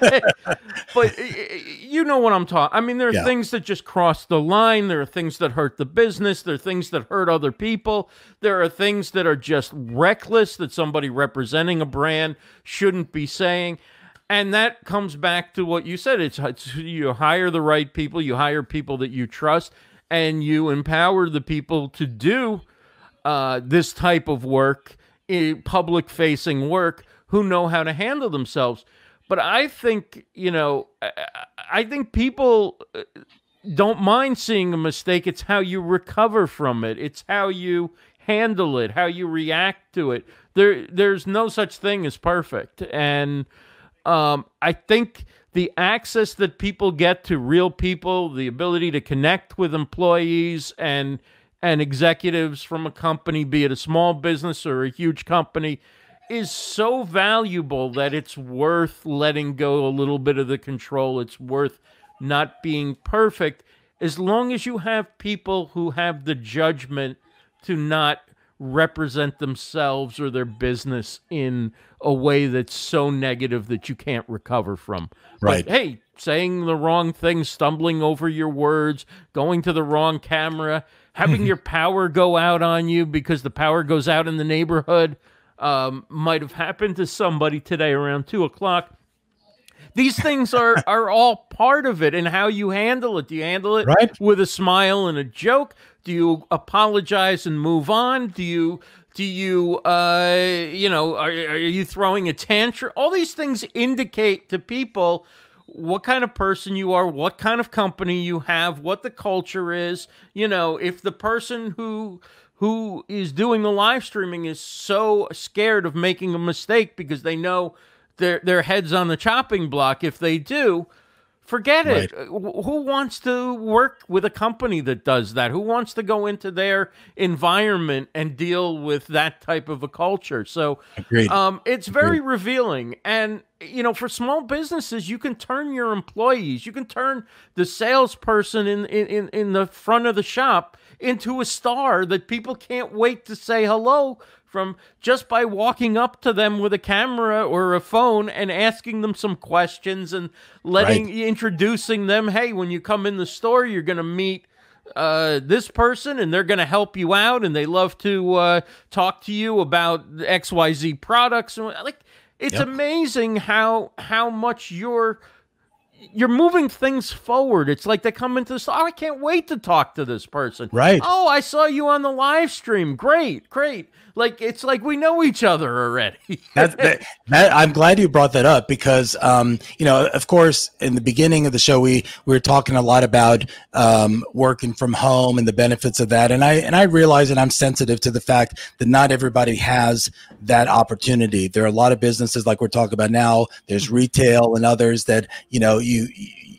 C: But you know what I'm talking. I mean, there are yeah. things that just cross the line. There are things that hurt the business. There are things that hurt other people. There are things that are just reckless that somebody representing a brand shouldn't be saying. And that comes back to what you said. It's, it's you hire the right people, you hire people that you trust, and you empower the people to do uh, this type of work, public-facing work, who know how to handle themselves. But I think, you know, I, I think people don't mind seeing a mistake. It's how you recover from it. It's how you handle it, how you react to it. There, there's no such thing as perfect. And Um, I think the access that people get to real people, the ability to connect with employees and and executives from a company, be it a small business or a huge company, is so valuable that it's worth letting go a little bit of the control. It's worth not being perfect, as long as you have people who have the judgment to not represent themselves or their business in a way that's so negative that you can't recover from.
B: Right.
C: But, hey, saying the wrong thing, stumbling over your words, going to the wrong camera, having your power go out on you because the power goes out in the neighborhood, um, might have happened to somebody today around two o'clock. These things are, are all part of it, and how you handle it. Do you handle it
B: right.
C: with a smile and a joke? Do you apologize and move on? Do you, do you, uh, you know, are, are you throwing a tantrum? All these things indicate to people what kind of person you are, what kind of company you have, what the culture is. You know, if the person who who is doing the live streaming is so scared of making a mistake because they know their their head's on the chopping block if they do, forget it. Right. Who wants to work with a company that does that? Who wants to go into their environment and deal with that type of a culture? So um, it's very Agreed. revealing. And, you know, for small businesses, you can turn your employees, you can turn the salesperson in, in, in the front of the shop into a star that people can't wait to say hello from, just by walking up to them with a camera or a phone and asking them some questions and letting right. introducing them. Hey, when you come in the store, you're going to meet uh, this person, and they're going to help you out, and they love to uh, talk to you about X Y Z products. And like, it's yep. amazing how how much you're you're moving things forward. It's like they come into the store. Oh, I can't wait to talk to this person.
B: Right.
C: Oh, I saw you on the live stream. Great, great. Like, it's like we know each other already.
B: that, that, that, I'm glad you brought that up because, um, you know, of course, in the beginning of the show, we, we were talking a lot about um, working from home and the benefits of that. And I and I realize that I'm sensitive to the fact that not everybody has that opportunity. There are a lot of businesses like we're talking about now. There's retail and others that, you know, you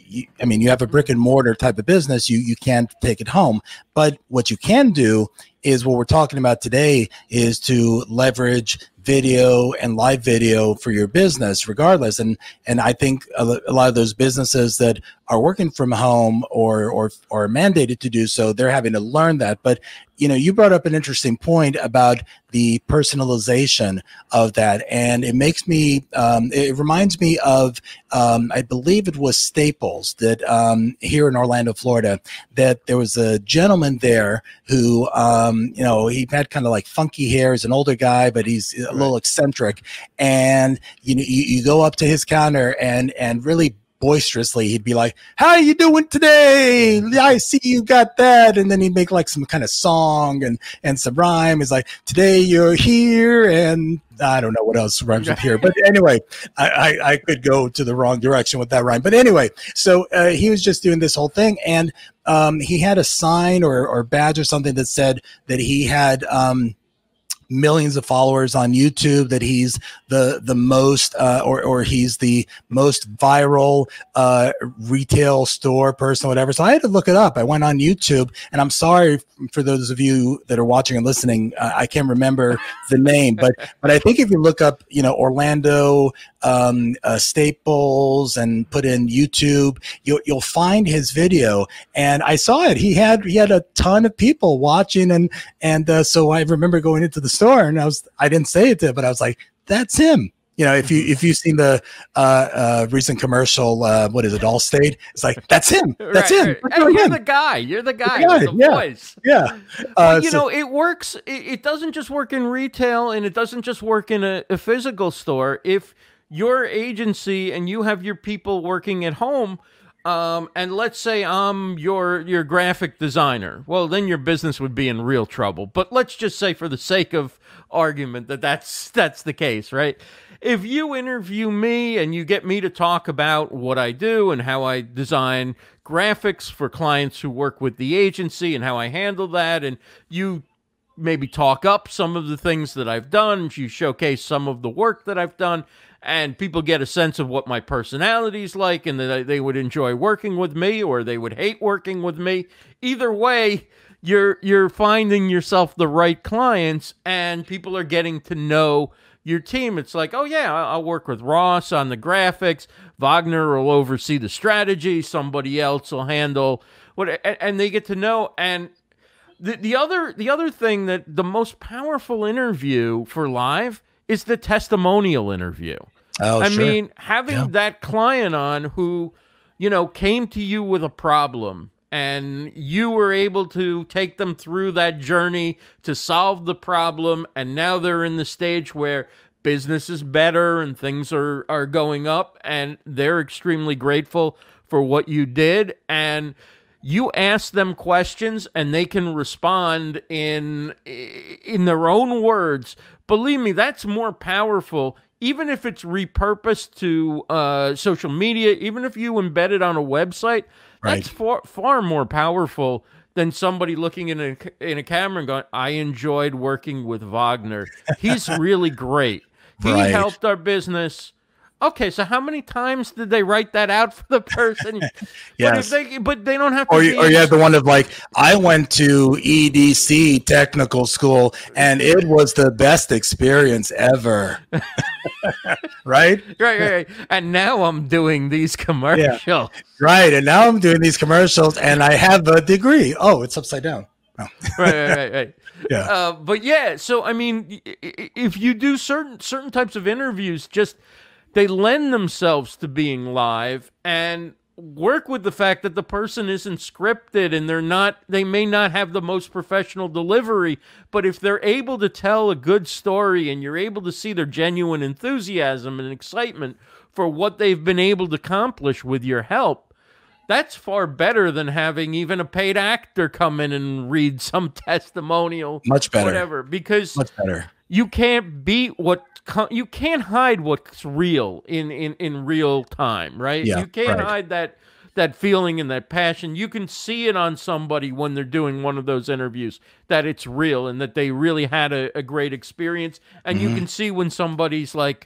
B: you, I mean, you have a brick and mortar type of business, you you can't take it home. But what you can do is what we're talking about today is to leverage video and live video for your business regardless. And and I think a, a lot of those businesses that are working from home or or or mandated to do so, they're having to learn that. But you know, you brought up an interesting point about the personalization of that, and it makes me um, it reminds me of um, I believe it was Staples that um, here in Orlando, Florida, that there was a gentleman there who um, you know, he had kind of like funky hair. He's an older guy, but he's a little eccentric, and you know, you, you go up to his counter and and really boisterously he'd be like, how you doing today? I see you got that. And then he'd make like some kind of song and and some rhyme. It's like, today you're here, and I don't know what else rhymes with here, but anyway, I, I, I could go to the wrong direction with that rhyme. But anyway, so uh, he was just doing this whole thing, and um, he had a sign or, or badge or something that said that he had um, millions of followers on YouTube, that he's the the most uh, or or he's the most viral uh, retail store person, whatever. So I had to look it up. I went on YouTube, and I'm sorry for those of you that are watching and listening. Uh, I can't remember the name, but but I think if you look up, you know, Orlando um, uh, Staples and put in YouTube, you'll you'll find his video. And I saw it. He had he had a ton of people watching, and and uh, so I remember going into the store, and I was I didn't say it to, but I was like, that's him. You know, if you if you've seen the uh, uh, recent commercial, uh, what is it, Allstate? It's like, that's him. That's
C: right,
B: him.
C: right. Hey, you're him. the guy. You're the guy. You're the, guy.
B: With the
C: yeah. voice.
B: Yeah.
C: Uh, you so, know, it works. It, it doesn't just work in retail, and it doesn't just work in a, a physical store. If your agency and you have your people working at home, um, and let's say I'm your your graphic designer, well, then your business would be in real trouble. But let's just say, for the sake of argument, that that's that's the case, right? If you interview me and you get me to talk about what I do and how I design graphics for clients who work with the agency and how I handle that, and you maybe talk up some of the things that I've done, you showcase some of the work that I've done, and people get a sense of what my personality is like, and that they would enjoy working with me or they would hate working with me. Either way, you're you're finding yourself the right clients, and people are getting to know your team. It's like, oh yeah, I'll work with Ross on the graphics. Wagner will oversee the strategy. Somebody else will handle what, and they get to know. And the the other the other thing, that the most powerful interview for live is the testimonial interview.
B: Oh,
C: I
B: sure.
C: mean, having yeah. that client on who, you know, came to you with a problem, and you were able to take them through that journey to solve the problem, and now they're in the stage where business is better and things are, are going up, and they're extremely grateful for what you did, and you ask them questions and they can respond in in their own words. Believe me, that's more powerful. Even if it's repurposed to uh, social media, even if you embed it on a website,
B: right.
C: that's far, far more powerful than somebody looking in a, in a camera and going, I enjoyed working with Wagner. He's really great. He
B: right.
C: helped our business. Okay, so how many times did they write that out for the person?
B: Yes.
C: But, if they, but they don't have to.
B: Or,
C: be
B: or you have the one of like, I went to E D C technical school and it was the best experience ever. Right?
C: Right, right, right. And now I'm doing these commercials.
B: Yeah. Right, and now I'm doing these commercials and I have a degree. Oh, it's upside down. Oh.
C: Right, right, right, right.
B: Yeah.
C: Uh, but yeah, so I mean, if you do certain certain types of interviews, just they lend themselves to being live, and work with the fact that the person isn't scripted and they're not, they may not have the most professional delivery, but if they're able to tell a good story and you're able to see their genuine enthusiasm and excitement for what they've been able to accomplish with your help, that's far better than having even a paid actor come in and read some testimonial.
B: Much better.
C: Whatever, because
B: Much better.
C: You can't beat what you can't hide what's real in, in, in real time, right?
B: Yeah,
C: you can't
B: right.
C: hide that that feeling and that passion. You can see it on somebody when they're doing one of those interviews, that it's real and that they really had a, a great experience. And mm-hmm. you can see when somebody's like,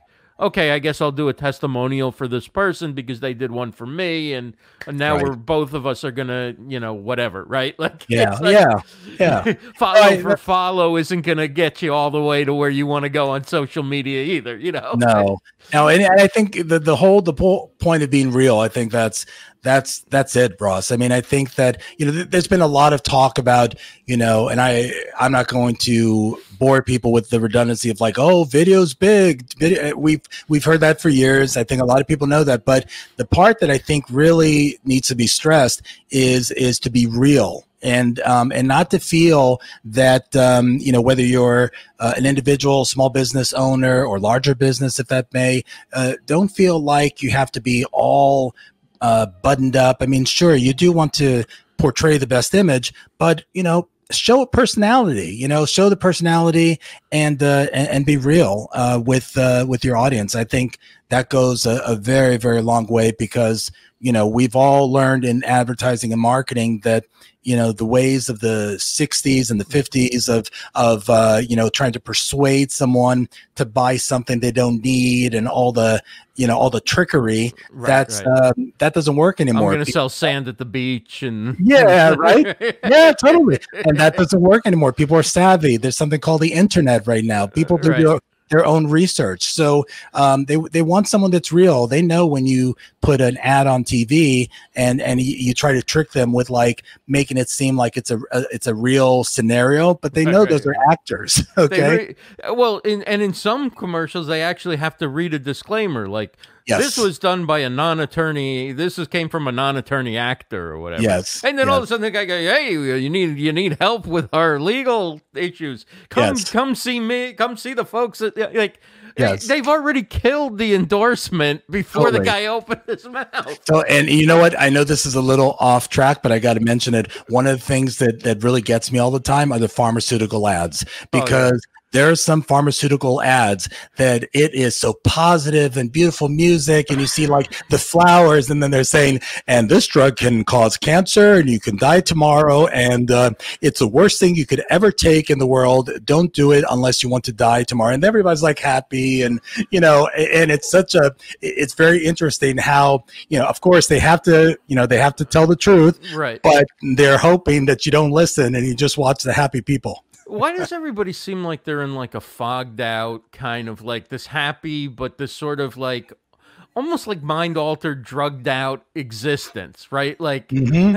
C: okay, I guess I'll do a testimonial for this person because they did one for me, and, and now
B: Right.
C: we're both of us are gonna, you know, whatever, right? Like,
B: Yeah,
C: it's like,
B: yeah, yeah.
C: follow
B: Right.
C: for follow isn't gonna get you all the way to where you want to go on social media either, you know?
B: No, no, and, and I think the the whole the whole point of being real, I think that's that's that's it, Ross. I mean, I think that you know, th- there's been a lot of talk about you know, and I I'm not going to bore people with the redundancy of like, oh, video's big. Video, we've we've heard that for years. I think a lot of people know that, but the part that I think really needs to be stressed is is to be real. And um, and not to feel that um, you know, whether you're uh, an individual, small business owner, or larger business, if that may, uh, don't feel like you have to be all uh, buttoned up. I mean, sure, you do want to portray the best image, but you know, show a personality. You know, show the personality and uh, and, and be real uh, with uh, with your audience. I think that goes a, a very very long way because you know, we've all learned in advertising and marketing that you know, the ways of the sixties and the fifties of, of, uh, you know, trying to persuade someone to buy something they don't need and all the, you know, all the trickery
C: Right,
B: that's,
C: right.
B: um, that doesn't work anymore.
C: I'm going to sell sand at the beach and
B: Yeah, right. Yeah, totally. And that doesn't work anymore. People are savvy. There's something called the internet right now. People do
C: Right.
B: their, their own research. So um, they they want someone that's real. They know when you put an ad on T V and and you, you try to trick them with like making it seem like it's a, a it's a real scenario, but they know
C: Right,
B: those
C: right.
B: are actors.
C: They
B: Okay.
C: re- well, in, and in some commercials, they actually have to read a disclaimer like,
B: Yes.
C: this was done by a non-attorney. This is came from a non-attorney actor or whatever.
B: Yes,
C: And then all of a
B: yes.
C: sudden the guy goes, "Hey, you need you need help with our legal issues. Come
B: Yes.
C: come see me. Come see the folks at like."
B: Yes.
C: They've already killed the endorsement before the
B: Totally.
C: guy opened his mouth.
B: So, and you know what? I know this is a little off track, but I got to mention it. One of the things that, that really gets me all the time are the pharmaceutical ads because there are some pharmaceutical ads that it is so positive and beautiful music. And you see like the flowers and then they're saying, and this drug can cause cancer and you can die tomorrow. And uh, it's the worst thing you could ever take in the world. Don't do it unless you want to die tomorrow. And everybody's like happy and, you know, and it's such a, it's very interesting how, you know, of course they have to, you know, they have to tell the truth,
C: Right.
B: but they're hoping that you don't listen and you just watch the happy people.
C: Why does everybody seem like they're in like a fogged out kind of like this happy, but this sort of like almost like mind altered, drugged out existence, right? Like,
B: Mhm.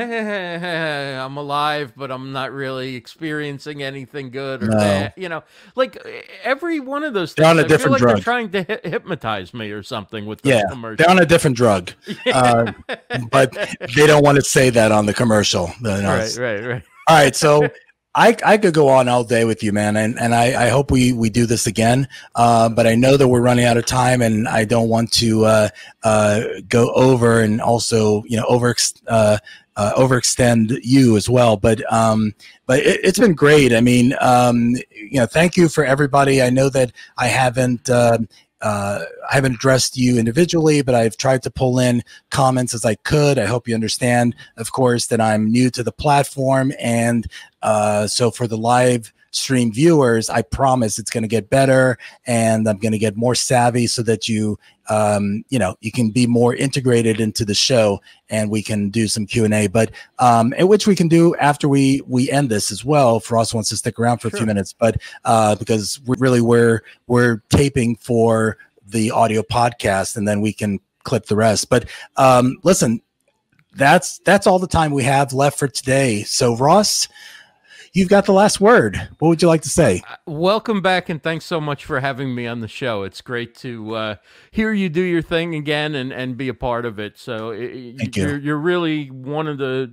C: I'm alive, but I'm not really experiencing anything good or
B: No.
C: bad. You know, like every one of those
B: They're
C: things,
B: on a
C: I feel
B: different
C: like
B: drug.
C: they're trying to hy- hypnotize me or something with those
B: Yeah,
C: commercials.
B: they're on a different drug, uh, but they don't want to say that on the commercial. You know,
C: Right, right, right.
B: All right, so I I could go on all day with you, man, and and I, I hope we we do this again. Uh, but I know that we're running out of time, and I don't want to uh, uh, go over and also you know over uh, uh, overextend you as well. But um, but it, it's been great. I mean, um, you know, thank you for everybody. I know that I haven't. Uh, Uh, I haven't addressed you individually, but I've tried to pull in comments as I could. I hope you understand, of course, that I'm new to the platform. And uh, so for the live stream viewers, I promise it's going to get better and I'm going to get more savvy so that you, um, you know, you can be more integrated into the show and we can do some Q and A, but um, and which we can do after we, we end this as well. If Ross wants to stick around for a
C: Sure.
B: few minutes, but uh, because we're really, we're, we're taping for the audio podcast and then we can clip the rest. But um, listen, that's, that's all the time we have left for today. So Ross, you've got the last word. What would you like to say?
C: Welcome back, and thanks so much for having me on the show. It's great to uh, hear you do your thing again and, and be a part of it. So it,
B: Thank you.
C: you're, you're really one of the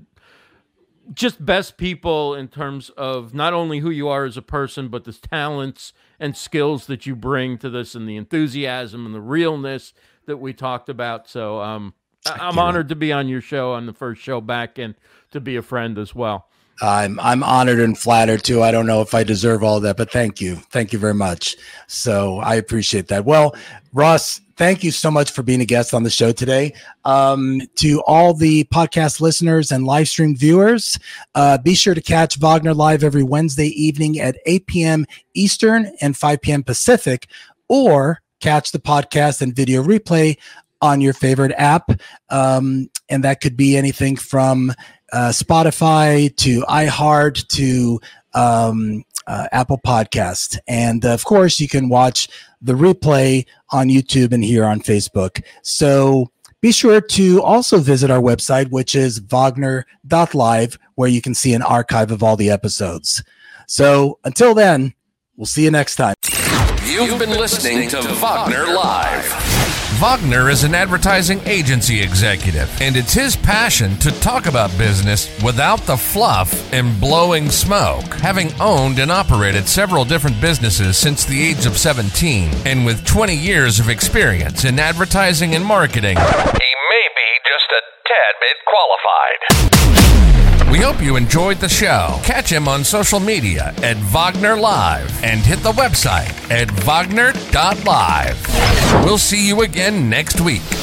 C: just best people in terms of not only who you are as a person, but the talents and skills that you bring to this and the enthusiasm and the realness that we talked about. So um, I- I'm
B: you.
C: honored to be on your show, on the first show back, and to be a friend as well.
B: I'm I'm honored and flattered too. I don't know if I deserve all that, but thank you. Thank you very much. So I appreciate that. Well, Ross, thank you so much for being a guest on the show today. Um, to all the podcast listeners and live stream viewers, uh, be sure to catch Wagner Live every Wednesday evening at eight p.m. Eastern and five p.m. Pacific, or catch the podcast and video replay on your favorite app. Um, and that could be anything from uh, Spotify to iHeart to um, uh, Apple Podcast. And of course, you can watch the replay on YouTube and here on Facebook. So be sure to also visit our website, which is Wagner dot live, where you can see an archive of all the episodes. So until then, we'll see you next time.
A: You've been listening to Wagner Live. Wagner is an advertising agency executive, and it's his passion to talk about business without the fluff and blowing smoke. Having owned and operated several different businesses since the age of seventeen, and with twenty years of experience in advertising and marketing, he may be just a tad bit qualified. We hope you enjoyed the show. Catch him on social media at Wagner Live and hit the website at Wagner dot live. We'll see you again next week.